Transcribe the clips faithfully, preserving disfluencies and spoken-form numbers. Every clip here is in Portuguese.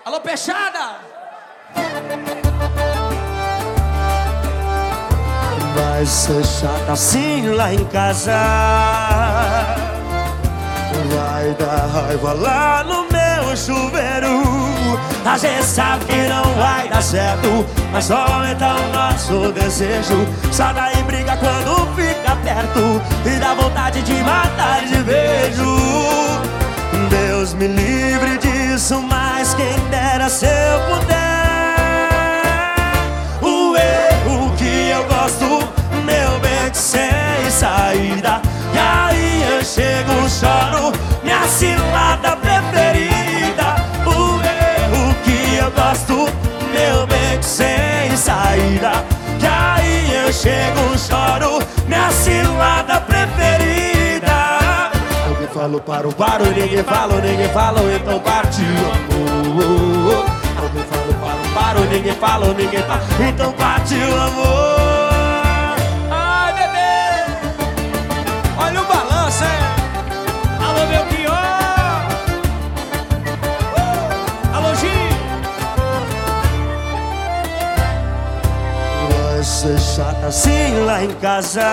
Alô, Peixada! Vai ser chata assim lá em casa. Vai dar raiva lá no meu chuveiro. A gente sabe que não vai dar certo, mas só aumenta o nosso desejo. Só dá em briga quando fica perto e dá vontade de matar de beijo. Deus me livre disso, mas quem dera se eu puder. O erro que eu gosto, meu bem, sem saída. E aí eu chego, choro, minha cilada preferida. O erro que eu gosto, meu bem, sem saída. E aí eu chego, choro, minha cilada preferida. Alguém falou para o paro, ninguém falou, ninguém falou, então partiu amor. Alguém falou para o paro, ninguém falou, ninguém falou, então partiu amor. Ai, bebê! Olha o balanço, hein? Alô, meu pior! Uh! Alô, Gi! Vai ser chata assim lá em casa.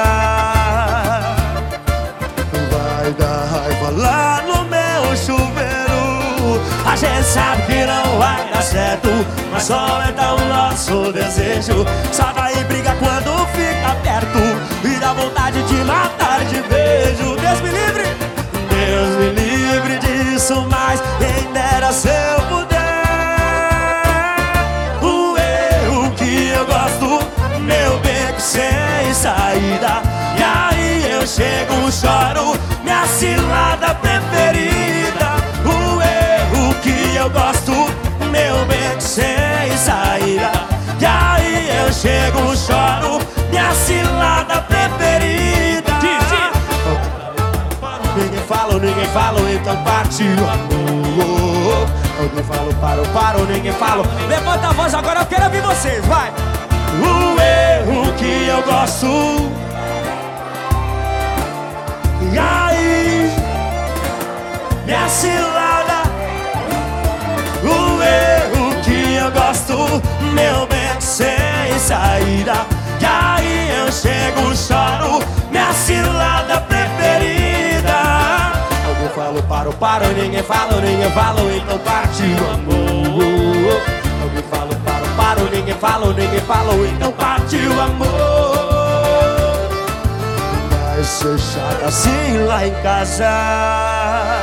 Vai dar raiva lá no meu chuveiro. A gente sabe que não vai dar certo, mas só aumenta o nosso desejo. Só dá em briga quando fica perto e dá vontade de matar de beijo. Deus me livre, Deus me livre disso, mas quem dera se eu puder. O erro que eu gosto, meu beco sem saída. E aí eu chego, choro, minha cilada preferida. O erro que eu gosto, meu beco sem saída. E aí eu chego, choro, minha cilada preferida. Ninguém falou, ninguém falou, então partiu amor. Alguém falou, parou, parou, ninguém falou. Levanta a voz agora, eu quero ouvir vocês, vai! O erro que eu gosto. E aí, minha cilada. O erro que eu gosto, meu bem, sem saída. E aí eu chego, choro, minha cilada preferida. Alguém falou, parou, parou, ninguém falou, ninguém falou, então partiu amor. Alguém falou, parou, parou, ninguém falou, ninguém falou, então partiu amor. Vai ser chato assim lá em casa.